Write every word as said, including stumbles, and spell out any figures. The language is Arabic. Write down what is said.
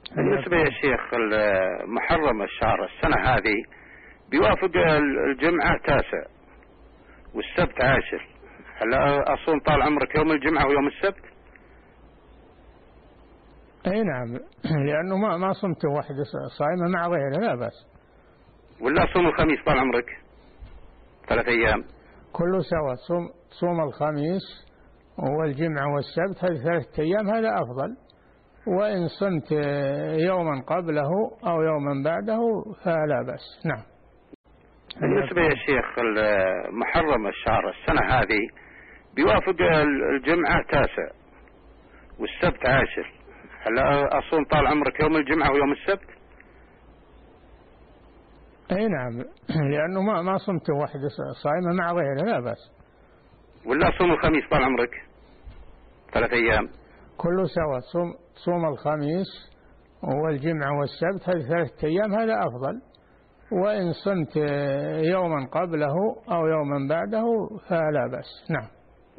بالنسبة يا شيخ محرم الشهر السنة هذه بيوافق الجمعة تاسع والسبت عاشر، هل أصوم طال عمرك يوم الجمعة ويوم السبت؟ اي نعم، لأنه ما ما صمت واحد صائمة مع غيره لا بأس. ولا صوم الخميس طال عمرك ثلاث أيام؟ كله سوا، صوم صوم الخميس والجمعة والسبت، هذه ثلاثة أيام هذا أفضل، وإن صمت يوما قبله أو يوما بعده فلا بأس. نعم. بالنسبة يا شيخ محرم الشهر السنة هذه بيوافق الجمعة تاسع والسبت عاشر، هل أصوم طال عمرك يوم الجمعة ويوم السبت؟ اي نعم، لأنه ما ما صمت واحد صائمة مع غيره لا بأس. ولا صوم الخميس طال عمرك ثلاث أيام؟ كله سوا، صوم صوم الخميس والجمعة والسبت، هذه ثلاثة أيام هذا أفضل، وإن صمت يوما قبله أو يوما بعده فلا بأس. نعم.